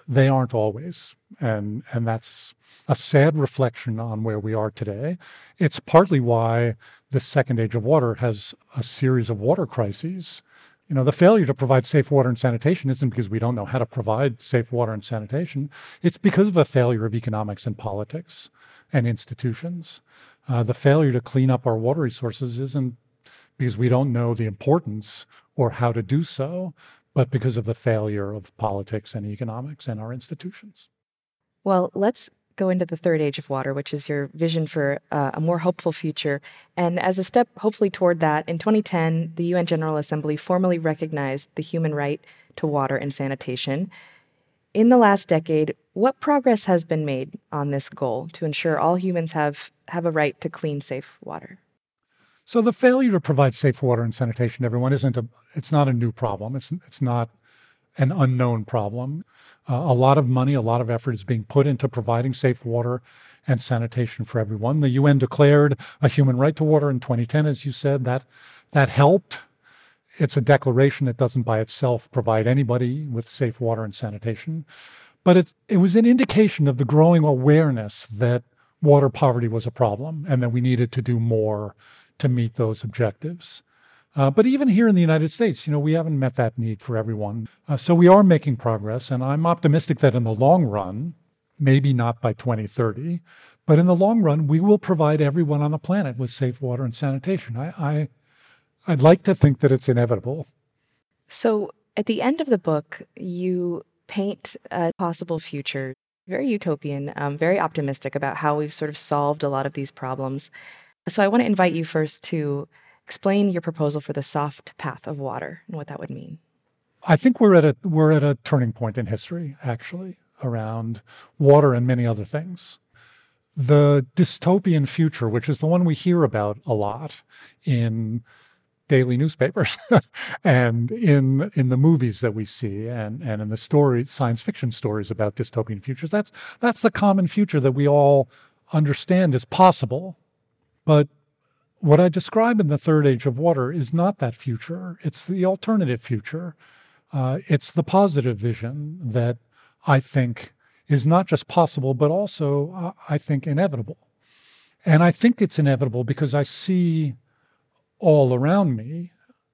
they aren't always. And, and that's a sad reflection on where we are today. It's partly why the second age of water has a series of water crises. You know, the failure to provide safe water and sanitation isn't because we don't know how to provide safe water and sanitation. It's because of a failure of economics and politics and institutions. Uh, the failure to clean up our water resources isn't because we don't know the importance or how to do so, but because of the failure of politics and economics and our institutions. Well, let's go into the third age of water, which is your vision for uh, a more hopeful future. And as a step, hopefully, toward that, in twenty ten, the U N General Assembly formally recognized the human right to water and sanitation. In the last decade, what progress has been made on this goal to ensure all humans have, have a right to clean, safe water? So the failure to provide safe water and sanitation to everyone isn't a, it's not a new problem. It's, it's not an unknown problem. Uh, a lot of money, a lot of effort is being put into providing safe water and sanitation for everyone. The U N declared a human right to water in twenty ten, as you said. That, that helped. It's a declaration that doesn't by itself provide anybody with safe water and sanitation. But it, it was an indication of the growing awareness that water poverty was a problem and that we needed to do more to meet those objectives. Uh, but even here in the United States, you know, we haven't met that need for everyone. Uh, so we are making progress, and I'm optimistic that in the long run, maybe not by twenty thirty, but in the long run, we will provide everyone on the planet with safe water and sanitation. I, I, I'd like to think that it's inevitable. So at the end of the book, you paint a possible future, very utopian, um, very optimistic about how we've sort of solved a lot of these problems. So I want to invite you first to explain your proposal for the soft path of water and what that would mean. I think we're at a we're at a turning point in history, actually, around water and many other things. The dystopian future, which is the one we hear about a lot in daily newspapers and in in the movies that we see and, and in the story science fiction stories about dystopian futures, that's that's the common future that we all understand is possible. But what I describe in the third age of water is not that future. It's the alternative future. Uh, it's the positive vision that I think is not just possible, but also, uh, I think, inevitable. And I think it's inevitable because I see all around me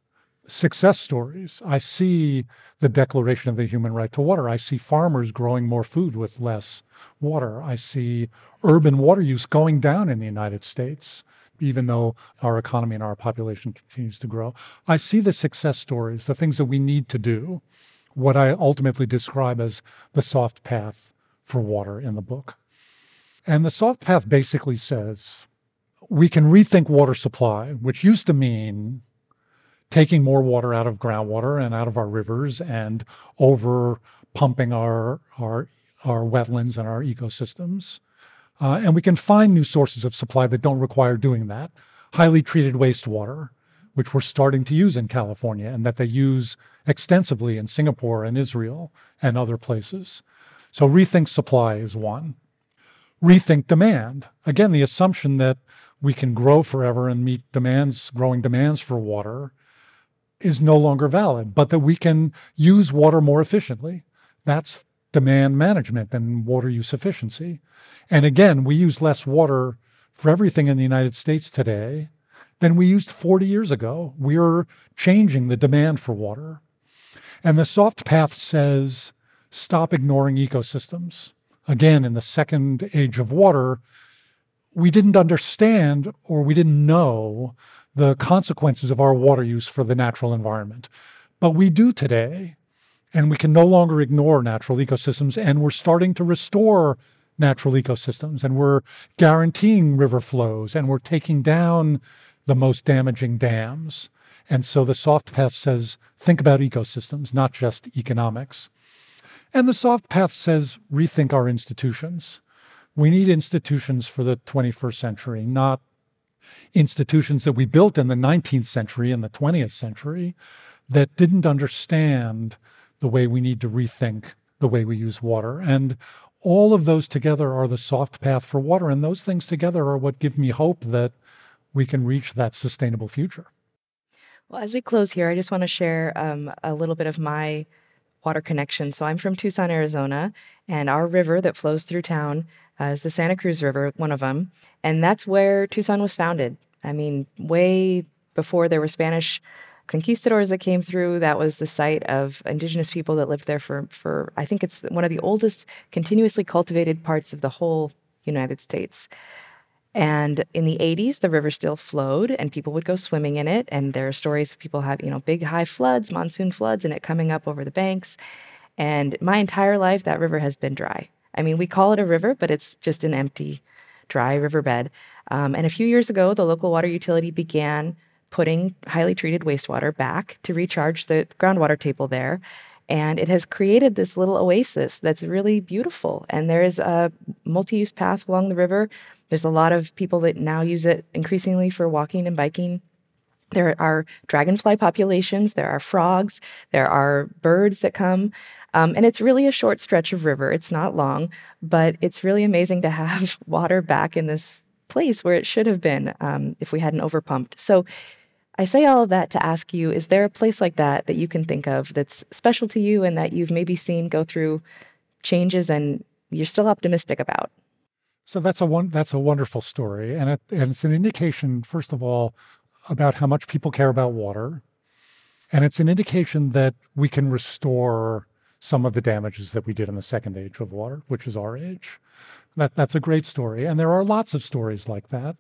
success stories. I see the Declaration of the Human Right to Water. I see farmers growing more food with less water. I see urban water use going down in the United States, even though our economy and our population continues to grow. I see the success stories, the things that we need to do, what I ultimately describe as the soft path for water in the book. And the soft path basically says we can rethink water supply, which used to mean taking more water out of groundwater and out of our rivers and over pumping our, our, our wetlands and our ecosystems. Uh, and we can find new sources of supply that don't require doing that. Highly treated wastewater, which we're starting to use in California and that they use extensively in Singapore and Israel and other places. So rethink supply is one. Rethink demand. Again, the assumption that we can grow forever and meet demands, growing demands for water is no longer valid, but that we can use water more efficiently. That's demand management and water use efficiency. And again, we use less water for everything in the United States today than we used forty years ago. We're changing the demand for water. And the soft path says, stop ignoring ecosystems. Again, in the second age of water, we didn't understand or we didn't know the consequences of our water use for the natural environment. But we do today, and we can no longer ignore natural ecosystems, and we're starting to restore natural ecosystems, and we're guaranteeing river flows, and we're taking down the most damaging dams. And so the soft path says, think about ecosystems, not just economics. And the soft path says, rethink our institutions. We need institutions for the twenty-first century, not institutions that we built in the nineteenth century and the twentieth century that didn't understand the way we need to rethink the way we use water. And all of those together are the soft path for water. And those things together are what give me hope that we can reach that sustainable future. Well, as we close here, I just want to share um, a little bit of my water connection. So I'm from Tucson, Arizona, and our river that flows through town uh, is the Santa Cruz River, one of them. And that's where Tucson was founded. I mean, way before there were Spanish conquistadors that came through, that was the site of indigenous people that lived there for, for, I think it's one of the oldest continuously cultivated parts of the whole United States. And in the eighties, the river still flowed and people would go swimming in it. And there are stories of people have, you know, big high floods, monsoon floods, and it coming up over the banks. And my entire life, that river has been dry. I mean, we call it a river, but it's just an empty, dry riverbed. Um, and a few years ago, the local water utility began putting highly treated wastewater back to recharge the groundwater table there. And it has created this little oasis that's really beautiful. And there is a multi-use path along the river. There's a lot of people that now use it increasingly for walking and biking. There are dragonfly populations, there are frogs, there are birds that come. Um, and it's really a short stretch of river. It's not long, but it's really amazing to have water back in this place where it should have been um, if we hadn't overpumped. So I say all of that to ask you, is there a place like that that you can think of that's special to you and that you've maybe seen go through changes and you're still optimistic about? So that's a one. That's a wonderful story, and it, and it's an indication, first of all, about how much people care about water, and it's an indication that we can restore some of the damages that we did in the second age of water, which is our age. That that's a great story, and there are lots of stories like that.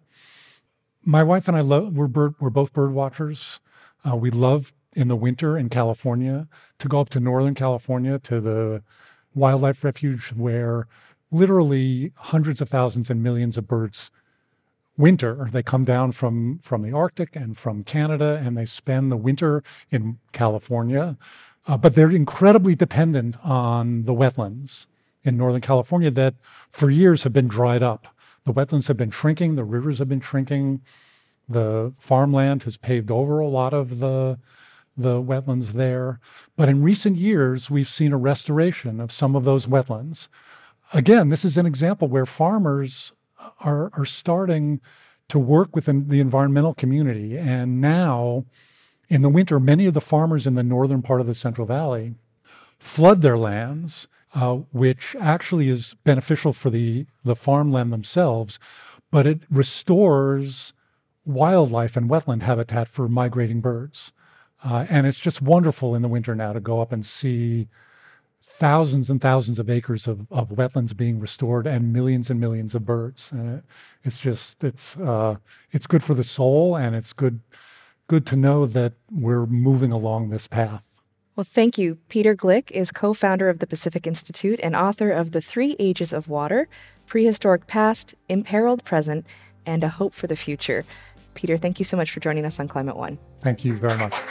My wife and I love. We're bird. We're both bird watchers. Uh, we love in the winter in California to go up to Northern California to the wildlife refuge where literally hundreds of thousands and millions of birds winter. They come down from, from the Arctic and from Canada, and they spend the winter in California. Uh, but they're incredibly dependent on the wetlands in Northern California that for years have been dried up. The wetlands have been shrinking, the rivers have been shrinking, the farmland has paved over a lot of the, the wetlands there. But in recent years, we've seen a restoration of some of those wetlands. Again, this is an example where farmers are, are starting to work within the environmental community. And now, in the winter, many of the farmers in the northern part of the Central Valley flood their lands, uh, which actually is beneficial for the, the farmland themselves, but it restores wildlife and wetland habitat for migrating birds. Uh, and it's just wonderful in the winter now to go up and see thousands and thousands of acres of, of wetlands being restored and millions and millions of birds. And it, it's just, it's uh, it's good for the soul, and it's good good to know that we're moving along this path. Well, thank you. Peter Glick is co-founder of the Pacific Institute and author of The Three Ages of Water, Prehistoric Past, Imperiled Present, and A Hope for the Future. Peter, thank you so much for joining us on Climate One. Thank you very much.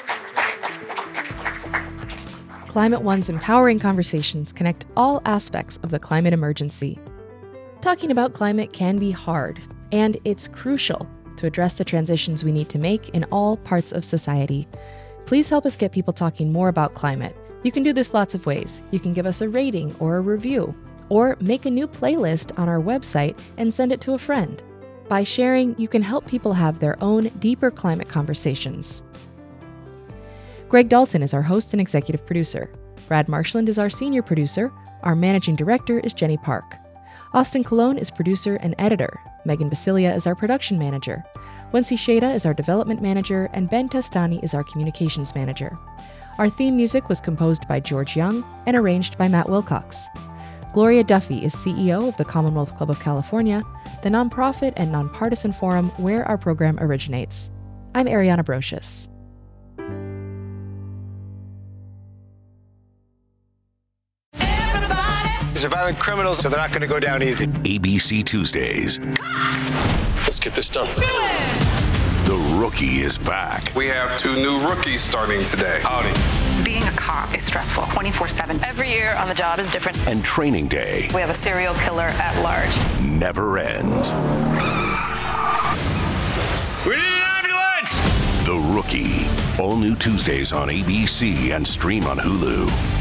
Climate One's empowering conversations connect all aspects of the climate emergency. Talking about climate can be hard, and it's crucial to address the transitions we need to make in all parts of society. Please help us get people talking more about climate. You can do this lots of ways. You can give us a rating or a review, or make a new playlist on our website and send it to a friend. By sharing, you can help people have their own deeper climate conversations. Greg Dalton is our host and executive producer. Brad Marshland is our senior producer. Our managing director is Jenny Park. Austin Colon is producer and editor. Megan Basilia is our production manager. Wency Shada is our development manager, and Ben Testani is our communications manager. Our theme music was composed by George Young and arranged by Matt Wilcox. Gloria Duffy is C E O of the Commonwealth Club of California, the nonprofit and nonpartisan forum where our program originates. I'm Ariana Brocious. These are violent criminals, so they're not going to go down easy. A B C Tuesdays. Let's get this done. The Rookie is back. We have two new rookies starting today. Howdy. Being a cop is stressful, twenty-four seven. Every year on the job is different. And Training Day. We have a serial killer at large. Never ends. We need an ambulance! The Rookie. All new Tuesdays on A B C and stream on Hulu.